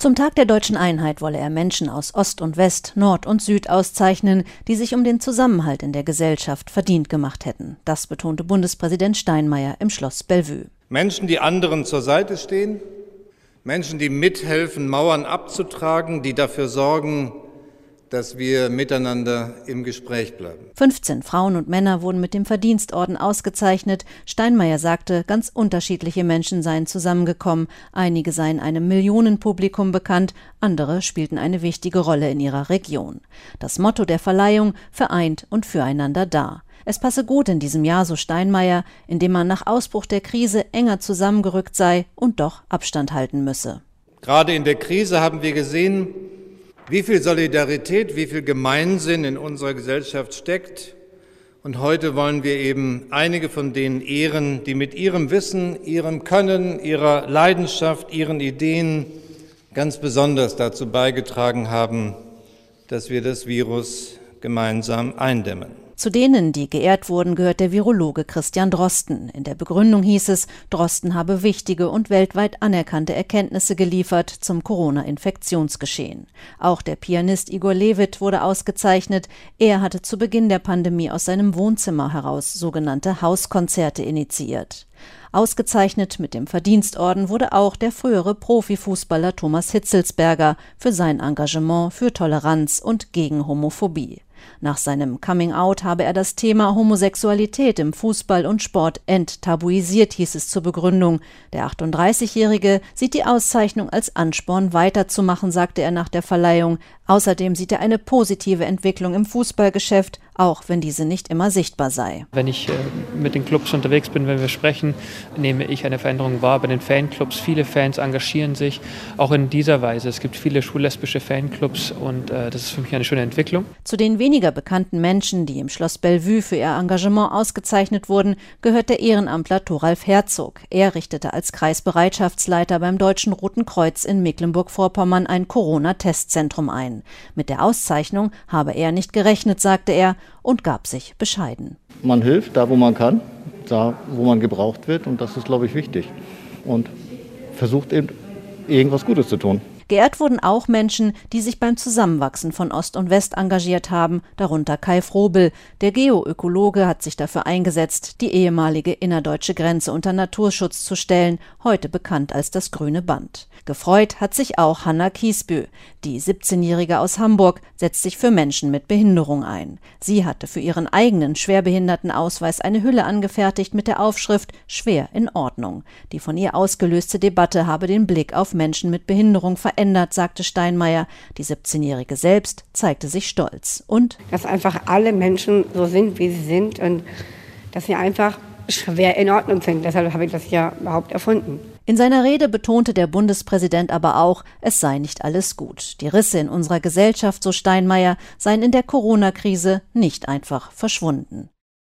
Zum Tag der Deutschen Einheit wolle er Menschen aus Ost und West, Nord und Süd auszeichnen, die sich um den Zusammenhalt in der Gesellschaft verdient gemacht hätten. Das betonte Bundespräsident Steinmeier im Schloss Bellevue. Menschen, die anderen zur Seite stehen, Menschen, die mithelfen, Mauern abzutragen, die dafür sorgen, dass wir miteinander im Gespräch bleiben. 15 Frauen und Männer wurden mit dem Verdienstorden ausgezeichnet. Steinmeier sagte, ganz unterschiedliche Menschen seien zusammengekommen. Einige seien einem Millionenpublikum bekannt, andere spielten eine wichtige Rolle in ihrer Region. Das Motto der Verleihung: vereint und füreinander da. Es passe gut in diesem Jahr, so Steinmeier, in dem man nach Ausbruch der Krise enger zusammengerückt sei und doch Abstand halten müsse. Gerade in der Krise haben wir gesehen, wie viel Solidarität, wie viel Gemeinsinn in unserer Gesellschaft steckt. Und heute wollen wir eben einige von denen ehren, die mit ihrem Wissen, ihrem Können, ihrer Leidenschaft, ihren Ideen ganz besonders dazu beigetragen haben, dass wir das Virus gemeinsam eindämmen. Zu denen, die geehrt wurden, gehört der Virologe Christian Drosten. In der Begründung hieß es, Drosten habe wichtige und weltweit anerkannte Erkenntnisse geliefert zum Corona-Infektionsgeschehen. Auch der Pianist Igor Levit wurde ausgezeichnet. Er hatte zu Beginn der Pandemie aus seinem Wohnzimmer heraus sogenannte Hauskonzerte initiiert. Ausgezeichnet mit dem Verdienstorden wurde auch der frühere Profifußballer Thomas Hitzelsberger für sein Engagement für Toleranz und gegen Homophobie. Nach seinem Coming-out habe er das Thema Homosexualität im Fußball und Sport enttabuisiert, hieß es zur Begründung. Der 38-Jährige sieht die Auszeichnung als Ansporn, weiterzumachen, sagte er nach der Verleihung. Außerdem sieht er eine positive Entwicklung im Fußballgeschäft, auch wenn diese nicht immer sichtbar sei. Wenn ich mit den Clubs unterwegs bin, wenn wir sprechen, nehme ich eine Veränderung wahr bei den Fanclubs. Viele Fans engagieren sich, auch in dieser Weise. Es gibt viele schwul-lesbische Fanclubs und das ist für mich eine schöne Entwicklung. Zu den weniger bekannten Menschen, die im Schloss Bellevue für ihr Engagement ausgezeichnet wurden, gehört der Ehrenamtler Thoralf Herzog. Er richtete als Kreisbereitschaftsleiter beim Deutschen Roten Kreuz in Mecklenburg-Vorpommern ein Corona-Testzentrum ein. Mit der Auszeichnung habe er nicht gerechnet, sagte er, und gab sich bescheiden. Man hilft da, wo man kann, da, wo man gebraucht wird, und das ist, glaube ich, wichtig. Und versucht eben, irgendwas Gutes zu tun. Geehrt wurden auch Menschen, die sich beim Zusammenwachsen von Ost und West engagiert haben, darunter Kai Frobel. Der Geoökologe hat sich dafür eingesetzt, die ehemalige innerdeutsche Grenze unter Naturschutz zu stellen, heute bekannt als das Grüne Band. Gefreut hat sich auch Hanna Kiesbö. Die 17-Jährige aus Hamburg setzt sich für Menschen mit Behinderung ein. Sie hatte für ihren eigenen Schwerbehindertenausweis eine Hülle angefertigt mit der Aufschrift »Schwer in Ordnung«. Die von ihr ausgelöste Debatte habe den Blick auf Menschen mit Behinderung verändert, sagte Steinmeier. Die 17-Jährige selbst zeigte sich stolz. Und dass einfach alle Menschen so sind, wie sie sind, und dass sie einfach schwer in Ordnung sind. Deshalb habe ich das ja überhaupt erfunden. In seiner Rede betonte der Bundespräsident aber auch, es sei nicht alles gut. Die Risse in unserer Gesellschaft, so Steinmeier, seien in der Corona-Krise nicht einfach verschwunden.